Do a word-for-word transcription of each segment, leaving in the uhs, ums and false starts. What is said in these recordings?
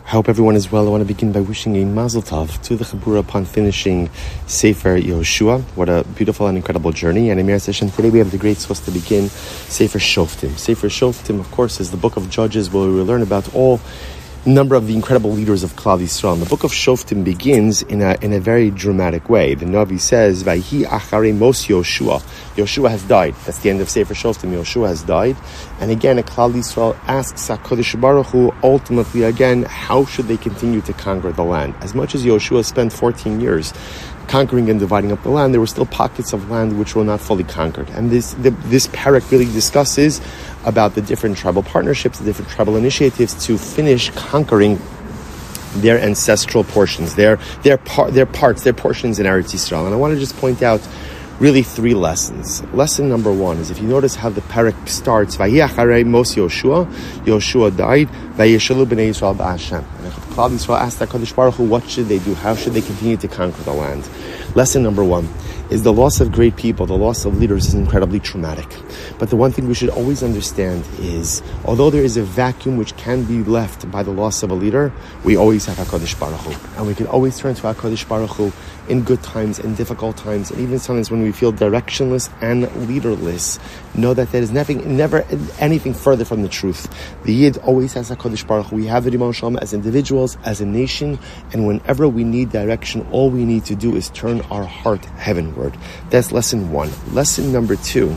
I hope everyone is well. I want to begin by wishing a mazel tov to the Chabura upon finishing Sefer Yehoshua. What a beautiful and incredible journey. And Amir Session, today we have the great source to begin, Sefer Shoftim. Sefer Shoftim, of course, is the book of Judges where we will learn about all number of the incredible leaders of Klal Yisrael. And the book of Shoftim begins in a in a very dramatic way. The Navi says, "Vayhi acharei mos Yoshua." Yoshua has died. That's the end of Sefer Shoftim. Yoshua has died. And again, a Klal Yisrael asks HaKadosh Baruch Hu, ultimately again, how should they continue to conquer the land? As much as Yoshua spent fourteen years conquering and dividing up the land, there were still pockets of land which were not fully conquered. And this the, this parak really discusses about the different tribal partnerships, the different tribal initiatives to finish conquering their ancestral portions, their their par- their parts, their portions in Eretz Yisrael. And I want to just point out really three lessons. Lesson number one is, if you notice how the parak starts, Vayhi acharei mos Yoshua, Yoshua died, Vayeshalu b'nei Yisrael b'Hashem. And Klal Yisrael asked HaKadosh Baruch Hu, what should they do? How should they continue to conquer the land? Lesson number one is the loss of great people, the loss of leaders is incredibly traumatic. But the one thing we should always understand is, although there is a vacuum which can be left by the loss of a leader, we always have HaKadosh Baruch Hu. And we can always turn to HaKadosh Baruch Hu in good times, in difficult times, and even sometimes when we feel directionless and leaderless. Know that there is nothing, never anything further from the truth. The Yid always has HaKadosh Baruch Hu. We have the Rimon Shalom as individuals, as a nation, and whenever we need direction, all we need to do is turn our heart heavenward. That's lesson one. Lesson number two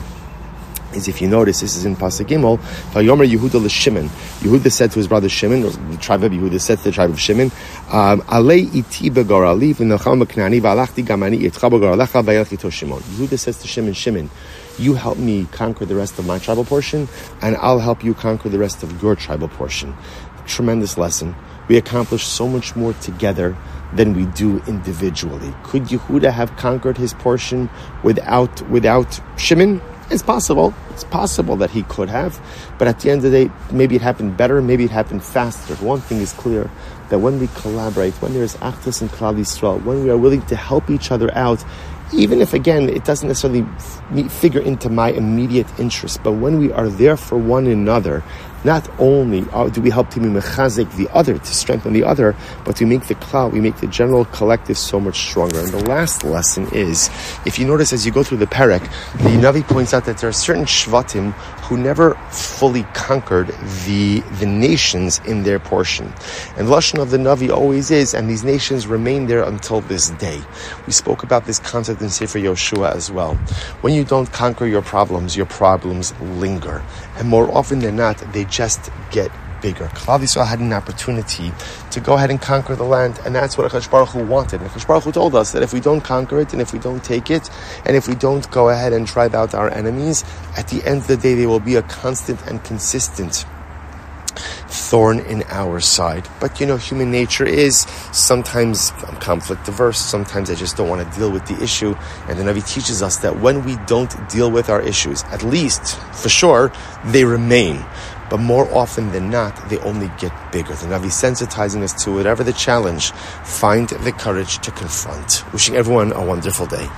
is, if you notice, this is in Pasuk Gimel, Vayomer Yehuda l'Shimon. Yehuda said to his brother Shimon, or the tribe of Yehuda said to the tribe of Shimon, Alei iti begorali v'necham b'knani v'alachti gamani itcha begoralecha v'yelech ito Shimon. Yehuda says to Shimon, Shimon, you help me conquer the rest of my tribal portion, and I'll help you conquer the rest of your tribal portion. Tremendous lesson. We accomplish so much more together than we do individually. Could Yehuda have conquered his portion without without Shimon? It's possible. It's possible that he could have. But at the end of the day, maybe it happened better, maybe it happened faster. One thing is clear, that when we collaborate, when there is Achdus and Klal Yisrael, when we are willing to help each other out, even if, again, it doesn't necessarily f- figure into my immediate interest, but when we are there for one another, not only do we help to mechazik the other, to strengthen the other, but to make the klal, we make the general collective so much stronger. And the last lesson is, if you notice as you go through the parak, the Navi points out that there are certain shvatim who never fully conquered the the nations in their portion. And Lashon of the Navi always is, and these nations remain there until this day. We spoke about this concept in Sefer Yoshua as well. When you don't conquer your problems, your problems linger. And more often than not, they just get bigger. Klal Yisrael had an opportunity to go ahead and conquer the land, and that's what HaKadosh Baruch Hu wanted. And HaKadosh Baruch Hu told us that if we don't conquer it, and if we don't take it, and if we don't go ahead and drive out our enemies, at the end of the day, there will be a constant and consistent thorn in our side. But you know, human nature is sometimes I'm conflict averse, sometimes I just don't want to deal with the issue. And the Navi teaches us that when we don't deal with our issues, at least for sure, they remain. But more often than not, they only get bigger. The Navi sensitizing us to whatever the challenge, find the courage to confront. Wishing everyone a wonderful day.